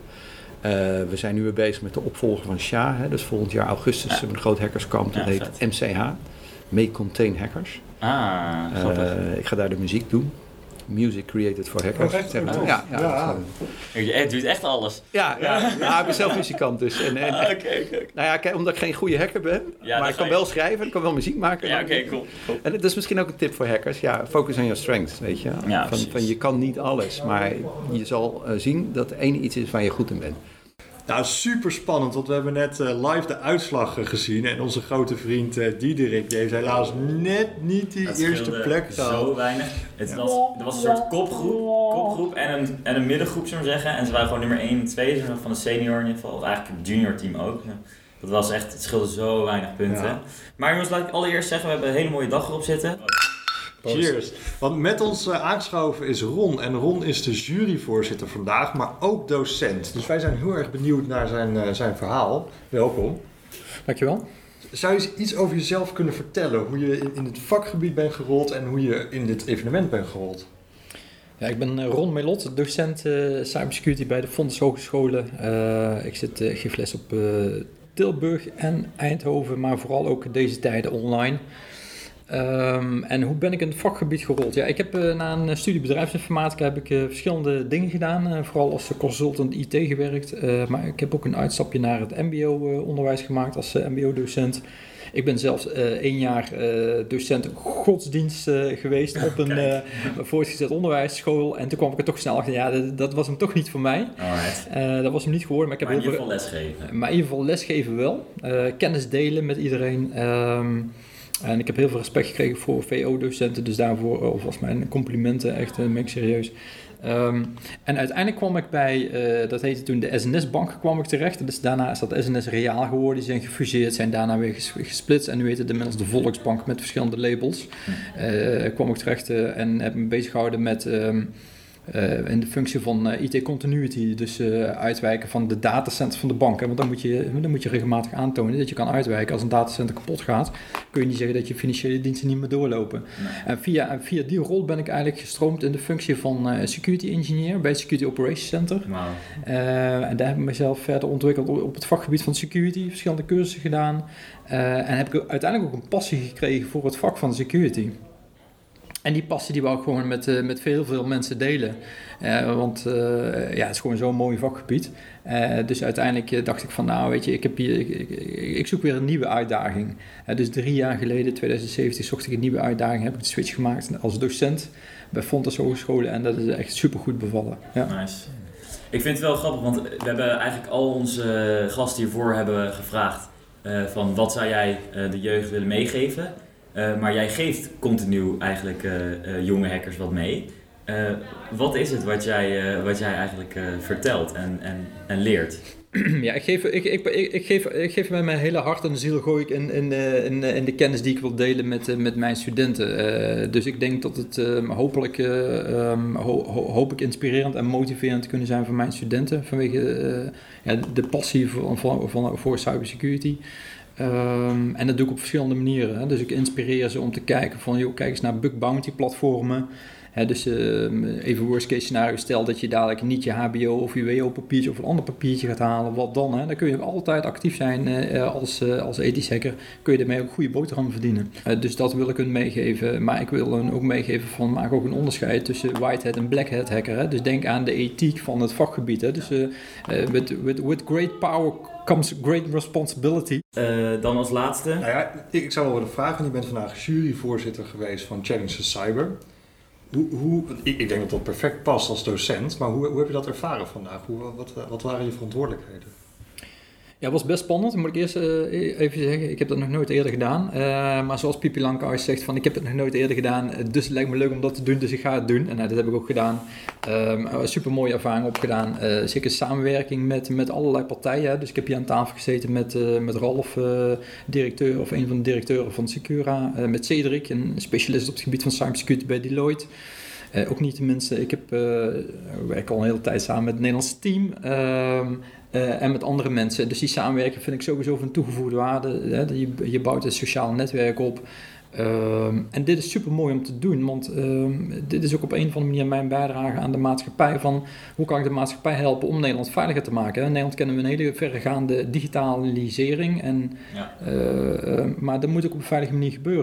We zijn nu weer bezig met de opvolger van SHA. Dus volgend jaar augustus hebben we een groot hackerskamp. Dat heet MCH. May Contain Hackers. Ik ga daar de muziek doen. Music Created for Hackers. Oh, echt? Zeg maar. Tof. Ja. Je doet echt alles. Ja, ik ben zelf muzikant dus. Oké. Nou ja, kijk, omdat ik geen goede hacker ben, maar ik kan wel schrijven, ik kan wel muziek maken. Ja, oké, cool. En dat is misschien ook een tip voor hackers. Ja, focus on your strengths, weet je. Ja, van je kan niet alles, maar je zal zien dat één iets is waar je goed in bent. Nou, super spannend, want we hebben net live de uitslag gezien. En onze grote vriend Diederik, die heeft helaas net niet die eerste plek gehaald. Zo weinig. Er was een soort kopgroep en een middengroep, zullen we zeggen. En ze waren gewoon nummer 1 en 2 van de senior in ieder geval. Of eigenlijk het junior team ook. Dat was echt, het scheelde zo weinig punten. Ja. Maar jongens, laat ik allereerst zeggen, we hebben een hele mooie dag erop zitten. Cheers. Want met ons aangeschoven is Ron. En Ron is de juryvoorzitter vandaag, maar ook docent. Dus wij zijn heel erg benieuwd naar zijn verhaal. Welkom. Dankjewel. Zou je iets over jezelf kunnen vertellen? Hoe je in het vakgebied bent gerold en hoe je in dit evenement bent gerold? Ja, ik ben Ron Melot, docent cybersecurity bij de Fontes Hogescholen. Ik geef les op Tilburg en Eindhoven, maar vooral ook deze tijden online. En hoe ben ik in het vakgebied gerold? Ja, ik heb na een studie bedrijfsinformatica heb ik verschillende dingen gedaan. Vooral als consultant IT gewerkt. Maar ik heb ook een uitstapje naar het mbo-onderwijs gemaakt als mbo-docent. Ik ben zelfs 1 jaar docent godsdienst geweest op een voortgezet onderwijsschool. En toen kwam ik er toch snel achter, ja, dat was hem toch niet voor mij. Dat was hem niet geworden. Maar ik heb in ieder geval lesgeven. Maar in ieder geval lesgeven wel. Kennis delen met iedereen. En ik heb heel veel respect gekregen voor VO-docenten, dus daarvoor was mijn complimenten echt, meen ik serieus. En uiteindelijk kwam ik bij, dat heette toen de SNS-bank, kwam ik terecht. Dus daarna is dat SNS Reaal geworden, die zijn gefuseerd, zijn daarna weer gesplitst. En nu heet het inmiddels de Volksbank met verschillende labels. Kwam ik terecht en heb me bezig gehouden met... in de functie van IT continuity, dus uitwijken van de datacenters van de bank. Hè? Want dan moet je regelmatig aantonen dat je kan uitwijken. Als een datacenter kapot gaat, kun je niet zeggen dat je financiële diensten niet meer doorlopen. Nee. En via die rol ben ik eigenlijk gestroomd in de functie van security engineer bij het Security Operations Center. Wow. En daar heb ik mezelf verder ontwikkeld op het vakgebied van security, verschillende cursussen gedaan. En heb ik uiteindelijk ook een passie gekregen voor het vak van security. En die passie die wou ik gewoon met veel mensen delen. Want het is gewoon zo'n mooi vakgebied. Dus uiteindelijk dacht ik van, nou weet je, ik zoek weer een nieuwe uitdaging. Dus 3 jaar geleden, 2017, zocht ik een nieuwe uitdaging. Heb ik de switch gemaakt als docent bij Fontes Hogescholen. En dat is echt supergoed bevallen. Ja. Nice. Ik vind het wel grappig, want we hebben eigenlijk al onze gasten hiervoor hebben gevraagd van wat zou jij de jeugd willen meegeven? Maar jij geeft continu eigenlijk jonge hackers wat mee. Wat is het wat jij eigenlijk vertelt en leert? Ja, ik geef met mijn hele hart en ziel gooi ik in de kennis die ik wil delen met mijn studenten. Dus ik denk dat het hopelijk inspirerend en motiverend kunnen zijn voor mijn studenten. Vanwege de passie voor cybersecurity. En dat doe ik op verschillende manieren. Hè. Dus ik inspireer ze om te kijken van, joh, kijk eens naar bug bounty platformen. Dus even worst case scenario, stel dat je dadelijk niet je HBO of je WO papiertje of een ander papiertje gaat halen, wat dan? Hè? Dan kun je altijd actief zijn als ethisch hacker, kun je daarmee ook goede boterhammen verdienen. Dus dat wil ik hun meegeven, maar ik wil hun ook meegeven van, maak ook een onderscheid tussen white hat en black hat hacker. Hè? Dus denk aan de ethiek van het vakgebied. Hè? Dus with great power comes great responsibility. Dan als laatste. Nou ja, ik zou wel willen vragen, je bent vandaag juryvoorzitter geweest van Challenges Cyber. Ik denk dat dat perfect past als docent, maar hoe heb je dat ervaren vandaag? Wat waren je verantwoordelijkheden? Ja, het was best spannend, moet ik eerst even zeggen. Ik heb dat nog nooit eerder gedaan. Maar zoals Pipi Langkous zegt, van ik heb het nog nooit eerder gedaan, dus het lijkt me leuk om dat te doen, dus ik ga het doen. En dat heb ik ook gedaan. Super mooie ervaring opgedaan. Zeker samenwerking met allerlei partijen. Dus ik heb hier aan tafel gezeten met Ralf, directeur of een van de directeuren van Secura. Met Cedric, een specialist op het gebied van cybersecurity bij Deloitte. Ook niet tenminste, ik werk al een hele tijd samen met het Nederlandse team. En met andere mensen. Dus die samenwerking vind ik sowieso van toegevoegde waarde. Hè? Je bouwt een sociaal netwerk op. En dit is super mooi om te doen, want dit is ook op een of andere manier mijn bijdrage aan de maatschappij. Van hoe kan ik de maatschappij helpen om Nederland veiliger te maken? In Nederland kennen we een hele verregaande digitalisering. Maar dat moet ook op een veilige manier gebeuren.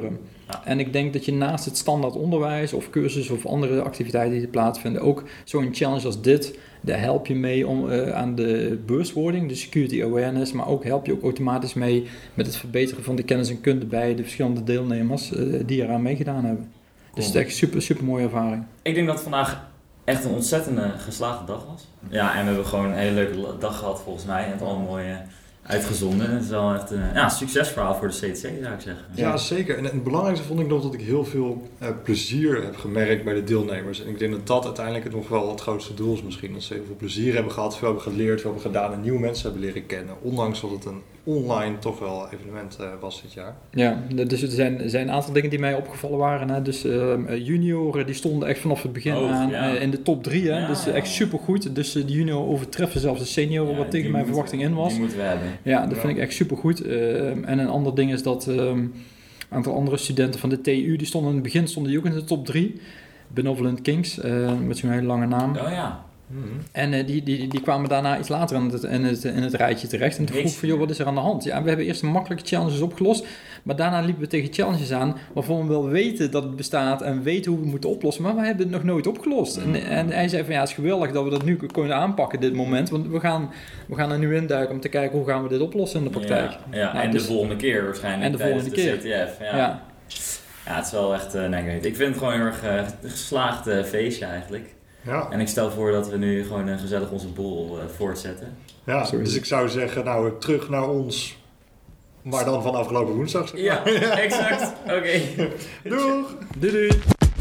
Ja. En ik denk dat je naast het standaard onderwijs of cursus of andere activiteiten die plaatsvinden, ook zo'n challenge als dit, daar help je mee om, aan de bewustwording, de security awareness, maar ook help je ook automatisch mee met het verbeteren van de kennis en kunde bij de verschillende deelnemers die eraan meegedaan hebben. Dus het is echt super, super mooie ervaring. Ik denk dat vandaag echt een ontzettende geslaagde dag was. Ja, en we hebben gewoon een hele leuke dag gehad volgens mij. En het allemaal mooi uitgezonden. Het is wel echt een succesverhaal voor de CTC, zou ik zeggen. Ja, zeker. En het belangrijkste vond ik nog dat ik heel veel plezier heb gemerkt bij de deelnemers. En ik denk dat dat uiteindelijk nog wel het grootste doel is misschien. Dat ze heel veel plezier hebben gehad, veel hebben geleerd, veel hebben gedaan en nieuwe mensen hebben leren kennen. Ondanks dat het een online toch wel evenement was dit jaar. Ja, dus er zijn een aantal dingen die mij opgevallen waren. Hè. Dus junioren die stonden echt vanaf het begin aan in de top 3. Hè. Dus echt supergoed. Dus de junioren overtreffen zelfs de senioren, wat tegen mijn verwachting in was. Die moeten we hebben. Ja, dat vind ik echt supergoed. En een ander ding is dat een aantal andere studenten van de TU, die stonden in het begin ook in de top 3. Benevolent Kings, met zo'n hele lange naam. Oh ja. En die kwamen daarna iets later in het rijtje terecht. En toen vroeg ik van, joh, wat is er aan de hand? Ja, we hebben eerst een makkelijke challenges opgelost. Maar daarna liepen we tegen challenges aan waarvan we wel weten dat het bestaat en weten hoe we het moeten oplossen. Maar we hebben het nog nooit opgelost. En hij zei van, ja, het is geweldig dat we dat nu kunnen aanpakken, dit moment. Want we gaan er nu induiken om te kijken hoe gaan we dit oplossen in de praktijk. Ja, en dus de volgende keer waarschijnlijk. En de volgende keer. CTF. Ja, het is wel echt, ik vind het gewoon heel erg een geslaagd feestje eigenlijk. Ja. En ik stel voor dat we nu gewoon gezellig onze boel voortzetten. Ja, dus ik zou zeggen, nou, terug naar ons, maar dan van afgelopen woensdag. Zeg maar. Ja, exact. Oké. Doeg! Doei!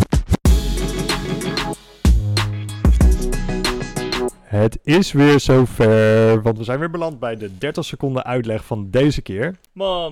Het is weer zover, want we zijn weer beland bij de 30 seconden uitleg van deze keer. Man.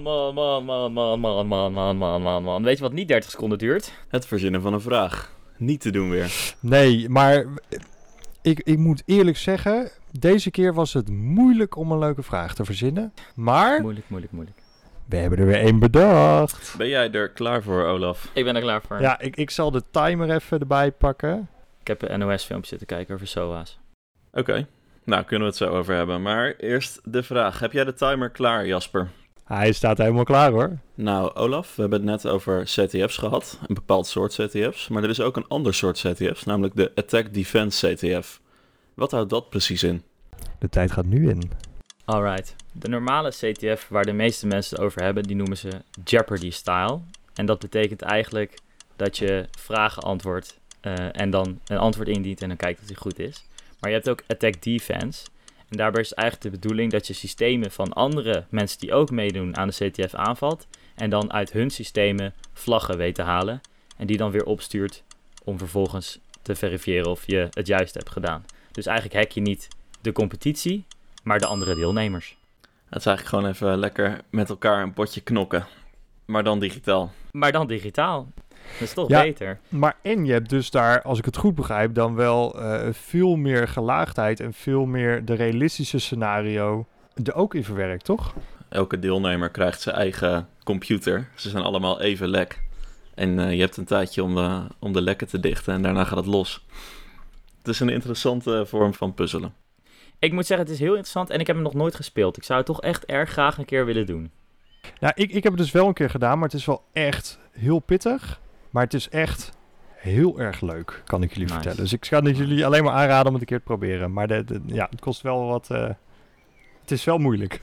Weet je wat niet 30 seconden duurt? Het verzinnen van een vraag. Niet te doen weer. Nee, maar ik moet eerlijk zeggen, deze keer was het moeilijk om een leuke vraag te verzinnen. Maar Moeilijk. we hebben er weer één bedacht. Ben jij er klaar voor, Olaf? Ik ben er klaar voor. Ja, ik zal de timer even erbij pakken. Ik heb een NOS-filmpje zitten kijken over SOA's. Oké. Nou, kunnen we het zo over hebben. Maar eerst de vraag. Heb jij de timer klaar, Jasper? Hij staat helemaal klaar hoor. Nou, Olaf, we hebben het net over CTF's gehad. Een bepaald soort CTF's. Maar er is ook een ander soort CTF's, namelijk de Attack Defense CTF. Wat houdt dat precies in? De tijd gaat nu in. Alright. De normale CTF waar de meeste mensen het over hebben, die noemen ze Jeopardy style. En dat betekent eigenlijk dat je vragen antwoordt en dan een antwoord indient en dan kijkt of die goed is. Maar je hebt ook Attack Defense. En daarbij is eigenlijk de bedoeling dat je systemen van andere mensen die ook meedoen aan de CTF aanvalt. En dan uit hun systemen vlaggen weet te halen. En die dan weer opstuurt om vervolgens te verifiëren of je het juist hebt gedaan. Dus eigenlijk hack je niet de competitie, maar de andere deelnemers. Het is eigenlijk gewoon even lekker met elkaar een potje knokken. Maar dan digitaal. Maar dan digitaal. Dat is toch Ja, beter. Maar en je hebt dus daar, als ik het goed begrijp, dan wel veel meer gelaagdheid en veel meer de realistische scenario er ook in verwerkt, toch? Elke deelnemer krijgt zijn eigen computer. Ze zijn allemaal even lek. En je hebt een tijdje om de lekken te dichten en daarna gaat het los. Het is een interessante vorm van puzzelen. Ik moet zeggen, het is heel interessant en ik heb hem nog nooit gespeeld. Ik zou het toch echt erg graag een keer willen doen. Nou, ik heb het dus wel een keer gedaan, maar het is wel echt heel pittig. Maar het is echt heel erg leuk, kan ik jullie vertellen. Dus ik kan het jullie alleen maar aanraden om het een keer te proberen. Maar het kost wel wat... het is wel moeilijk.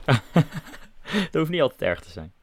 Dat hoeft niet altijd erg te zijn.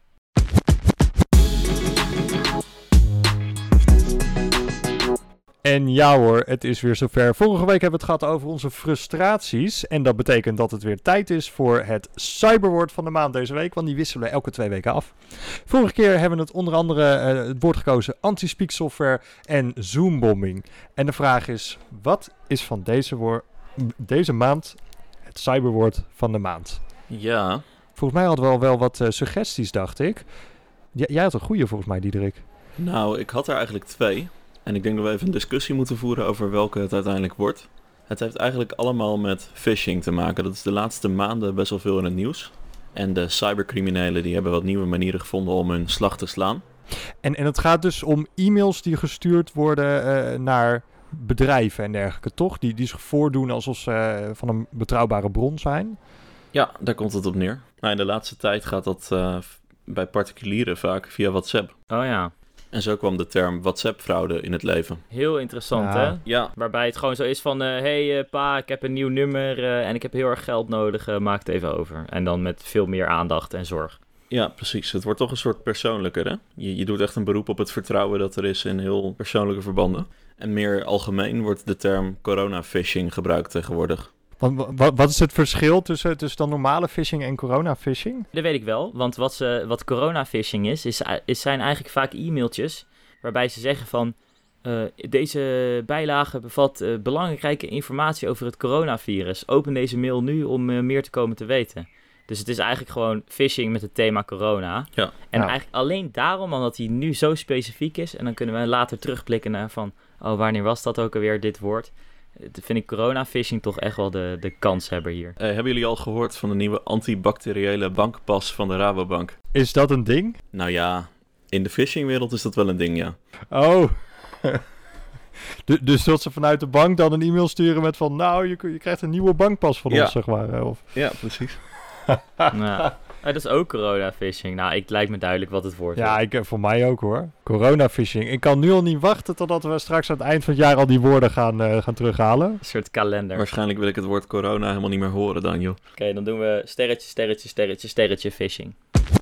En ja hoor, het is weer zover. Vorige week hebben we het gehad over onze frustraties. En dat betekent dat het weer tijd is voor het cyberwoord van de maand deze week. Want die wisselen we elke 2 weken af. Vorige keer hebben we het onder andere het woord gekozen anti-speak software en zoombombing. En de vraag is, wat is van deze maand het cyberwoord van de maand? Ja. Volgens mij hadden we al wel wat suggesties, dacht ik. Jij had een goede volgens mij, Diederik. Nou, ik had er eigenlijk 2. En ik denk dat we even een discussie moeten voeren over welke het uiteindelijk wordt. Het heeft eigenlijk allemaal met phishing te maken. Dat is de laatste maanden best wel veel in het nieuws. En de cybercriminelen die hebben wat nieuwe manieren gevonden om hun slag te slaan. En het gaat dus om e-mails die gestuurd worden naar bedrijven en dergelijke, toch? Die zich voordoen alsof ze van een betrouwbare bron zijn. Ja, daar komt het op neer. Nou, in de laatste tijd gaat dat bij particulieren vaak via WhatsApp. Oh ja. En zo kwam de term WhatsApp-fraude in het leven. Heel interessant, Ja. hè? Ja, Waarbij het gewoon zo is van... hey pa, ik heb een nieuw nummer en ik heb heel erg geld nodig. Maak het even over. En dan met veel meer aandacht en zorg. ja, precies. Het wordt toch een soort persoonlijker, hè? Je doet echt een beroep op het vertrouwen dat er is in heel persoonlijke verbanden. En meer algemeen wordt de term corona-phishing gebruikt tegenwoordig. Want wat is het verschil tussen dan normale phishing en corona-phishing? Dat weet ik wel, want wat corona-phishing zijn eigenlijk vaak e-mailtjes waarbij ze zeggen van... deze bijlage bevat belangrijke informatie over het coronavirus. Open deze mail nu om meer te komen te weten. Dus het is eigenlijk gewoon phishing met het thema corona. Ja. En Ja. eigenlijk alleen daarom, omdat hij nu zo specifiek is... en dan kunnen we later terugblikken naar van... oh, wanneer was dat ook alweer, dit woord? Dat vind ik corona-phishing toch echt wel de kanshebber hier. Hebben jullie al gehoord van de nieuwe antibacteriële bankpas van de Rabobank? Is dat een ding? Nou ja, in de phishingwereld is dat wel een ding, ja. Oh. Dus dat ze vanuit de bank dan een e-mail sturen met van... nou, je krijgt een nieuwe bankpas van Ja. ons, zeg maar. Of... Ja, precies. Nou, dat is ook corona-phishing. Nou, het lijkt me duidelijk wat het woord is. Ja, voor mij ook hoor. Corona-phishing. Ik kan nu al niet wachten totdat we straks aan het eind van het jaar al die woorden gaan terughalen. Een soort kalender. Waarschijnlijk wil ik het woord corona helemaal niet meer horen dan, joh. Oké, dan doen we sterretje, sterretje, sterretje, sterretje phishing.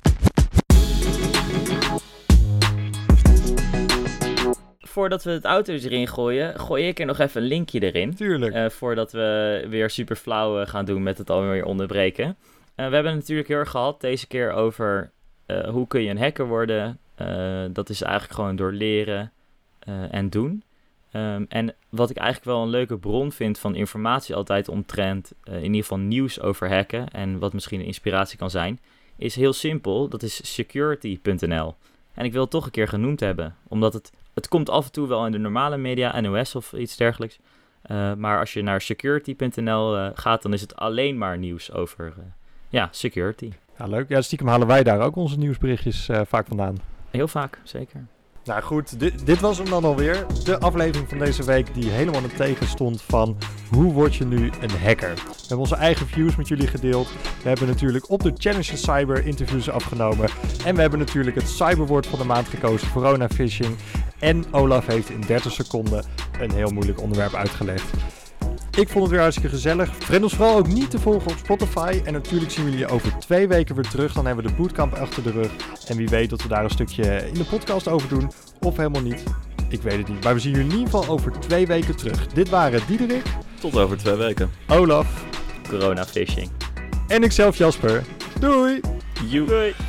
Voordat we het auto's erin gooien, gooi ik er nog even een linkje erin. Tuurlijk. Voordat we weer super flauw gaan doen met het alweer onderbreken. We hebben het natuurlijk heel erg gehad deze keer over hoe kun je een hacker worden. Dat is eigenlijk gewoon door leren en doen. En wat ik eigenlijk wel een leuke bron vind van informatie altijd omtrent in ieder geval nieuws over hacken en wat misschien een inspiratie kan zijn, is heel simpel. Dat is security.nl. En ik wil het toch een keer genoemd hebben, omdat het komt af en toe wel in de normale media, NOS of iets dergelijks. Maar als je naar security.nl gaat, dan is het alleen maar nieuws over security. Ja, leuk. Ja, stiekem halen wij daar ook onze nieuwsberichtjes vaak vandaan. Heel vaak, zeker. Nou goed, dit was hem dan alweer. De aflevering van deze week die helemaal in het teken stond van hoe word je nu een hacker. We hebben onze eigen views met jullie gedeeld. We hebben natuurlijk op de Challenge Cyber interviews afgenomen. En we hebben natuurlijk het cyberwoord van de maand gekozen, corona-phishing. En Olaf heeft in 30 seconden een heel moeilijk onderwerp uitgelegd. Ik vond het weer hartstikke gezellig. Vergeet ons vooral ook niet te volgen op Spotify. En natuurlijk zien we jullie over 2 weken weer terug. Dan hebben we de bootcamp achter de rug. En wie weet dat we daar een stukje in de podcast over doen. Of helemaal niet. Ik weet het niet. Maar we zien jullie in ieder geval over 2 weken terug. Dit waren Diederik, Tot over 2 weken. Olaf Corona phishing. en ikzelf Jasper. Doei! Joe. Doei!